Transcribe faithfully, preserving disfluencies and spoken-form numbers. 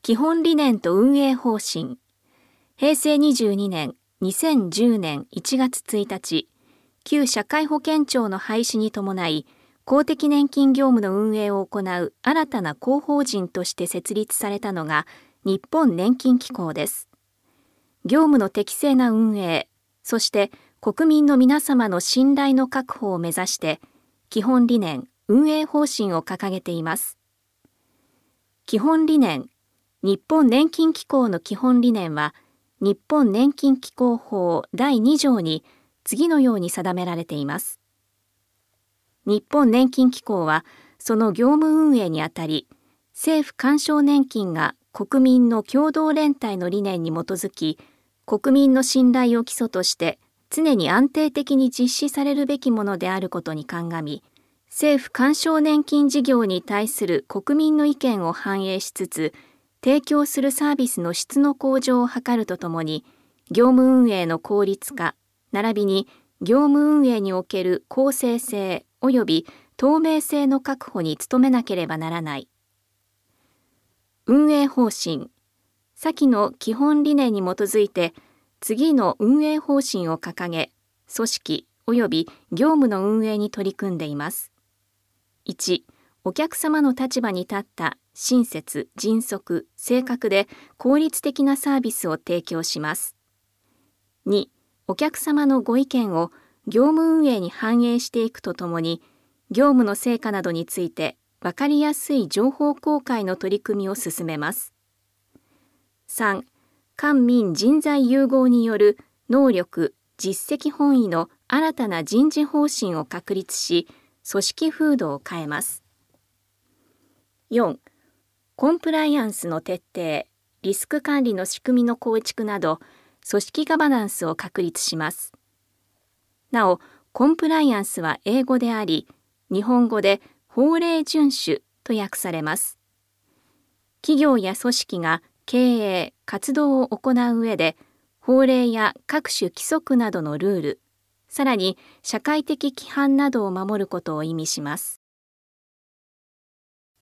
基本理念と運営方針。へいせいにじゅうにねん、にせんじゅうねんいちがつついたち、旧社会保険庁の廃止に伴い、公的年金業務の運営を行う新たな公法人として設立されたのが日本年金機構です。業務の適正な運営、そして国民の皆様の信頼の確保を目指して、基本理念、運営方針を掲げています。基本理念、日本年金機構の基本理念は、日本年金機構法だいにじょうに次のように定められています。日本年金機構は、その業務運営にあたり、政府干渉年金が国民の共同連帯の理念に基づき、国民の信頼を基礎として常に安定的に実施されるべきものであることに鑑み、政府干渉年金事業に対する国民の意見を反映しつつ、提供するサービスの質の向上を図るとともに、業務運営の効率化、並びに業務運営における公正性及び透明性の確保に努めなければならない。運営方針。先の基本理念に基づいて、次の運営方針を掲げ、組織及び業務の運営に取り組んでいます。いち、お客様の立場に立った親切、迅速、正確で効率的なサービスを提供します。に、お客様のご意見を業務運営に反映していくとともに、業務の成果などについて分かりやすい情報公開の取り組みを進めます。さん、官民人材融合による能力・実績本位の新たな人事方針を確立し、組織風土を変えます。よん、コンプライアンスの徹底、リスク管理の仕組みの構築など、組織ガバナンスを確立します。なお、コンプライアンスは英語であり、日本語で法令遵守と訳されます。企業や組織が経営・活動を行う上で、法令や各種規則などのルール、さらに社会的規範などを守ることを意味します。